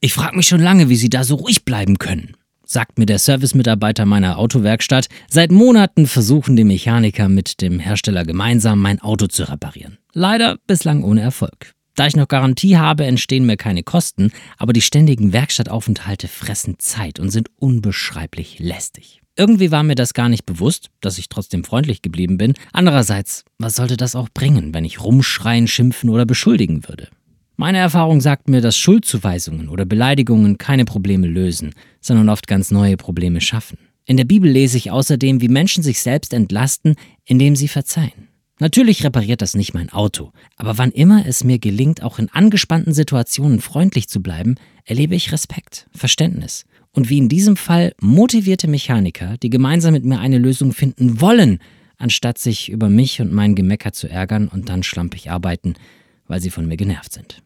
Ich frage mich schon lange, wie Sie da so ruhig bleiben können, sagt mir der Servicemitarbeiter meiner Autowerkstatt. Seit Monaten versuchen die Mechaniker mit dem Hersteller gemeinsam mein Auto zu reparieren. Leider bislang ohne Erfolg. Da ich noch Garantie habe, entstehen mir keine Kosten, aber die ständigen Werkstattaufenthalte fressen Zeit und sind unbeschreiblich lästig. Irgendwie war mir das gar nicht bewusst, dass ich trotzdem freundlich geblieben bin. Andererseits, was sollte das auch bringen, wenn ich rumschreien, schimpfen oder beschuldigen würde? Meine Erfahrung sagt mir, dass Schuldzuweisungen oder Beleidigungen keine Probleme lösen, sondern oft ganz neue Probleme schaffen. In der Bibel lese ich außerdem, wie Menschen sich selbst entlasten, indem sie verzeihen. Natürlich repariert das nicht mein Auto, aber wann immer es mir gelingt, auch in angespannten Situationen freundlich zu bleiben, erlebe ich Respekt, Verständnis und wie in diesem Fall motivierte Mechaniker, die gemeinsam mit mir eine Lösung finden wollen, anstatt sich über mich und mein Gemecker zu ärgern und dann schlampig arbeiten, weil sie von mir genervt sind.